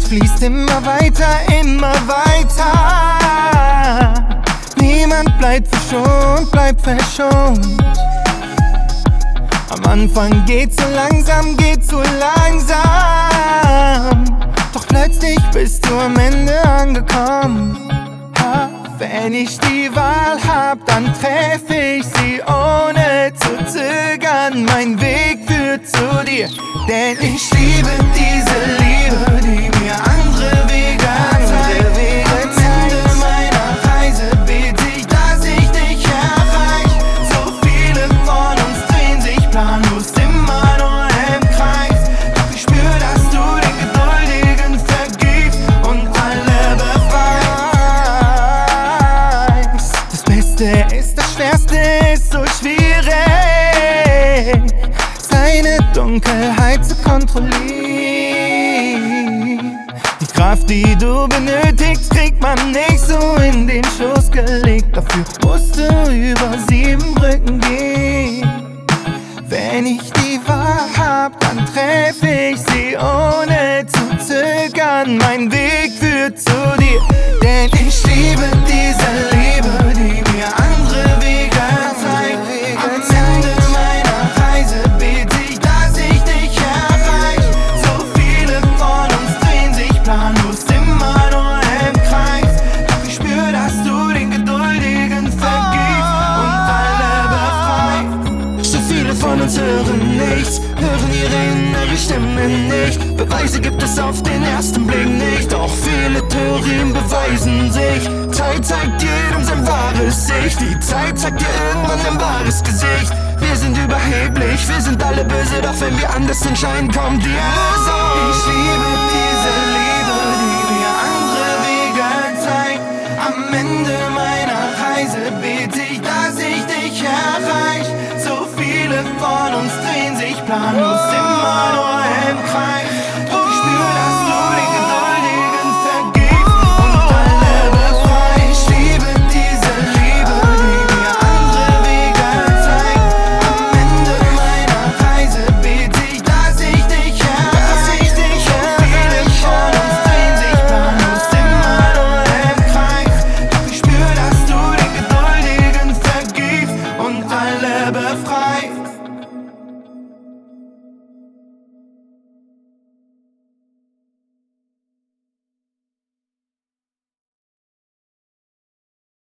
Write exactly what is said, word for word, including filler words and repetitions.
fließt immer weiter, immer weiter. Niemand bleibt verschont, bleibt verschont. Am Anfang geht's so langsam, geht's so langsam. Doch plötzlich bist du am Ende angekommen. Ha, wenn ich die Wahl hab, dann treff ich sie ohne zu zögern. Mein Weg führt zu dir, denn ich liebe diese Liebe, die mir andere Wege zeigt. Am Ende meiner Reise bete ich, dass ich dich erreich. So viele von uns drehen sich planlos immer nur im Kreis. Doch ich spür, dass du den Geduldigen vergibst und alle befreist. Das Beste ist, das Schwerste ist so schwierig, seine Dunkelheit zu kontrollieren. Die Kraft, die du benötigst, kriegt man nicht so in den Schoß gelegt. Dafür musst du über sieben Brücken gehen. Wenn ich die Wahl hab, dann treff ich sie ohne zu zögern. Mein Weg führt zu dir, denn ich liebe diese Liebe, die mir andere Wege zeigt. Am Ende meiner Reise bete ich, dass ich dich erreich. So viele von uns drehen sich planlos immer nur im Kreis. Doch ich spür, dass du den Geduldigen vergibst und alle befreist. So viele von uns hören nichts, hören ihre innere Stimme nicht. Beweise gibt es auf den ersten Blick nicht, doch viele Theorien beweisen sich. Zeit zeigt jedem sein wahres Ich, die Zeit zeigt dir irgendwann dein wahres Gesicht. Wir sind überheblich, wir sind alle böse, doch wenn wir anders entscheiden, kommt die Lösung. Ich liebe diese Liebe, die mir andere Wege zeigt. Am Ende meiner Reise bete ich, dass ich dich erreich. So viele von uns drehen sich planlos immer nur im Kreis. Doch ich spür, dass du den Geduldigen vergibst und alle befreist. Ich liebe diese Liebe, die mir andere Wege zeigt. Am Ende meiner Reise bete ich, dass ich dich erreich. So viele von uns drehen sich planlos immer nur im Kreis. Doch ich spür, dass du den Geduldigen vergibst und alle befreist.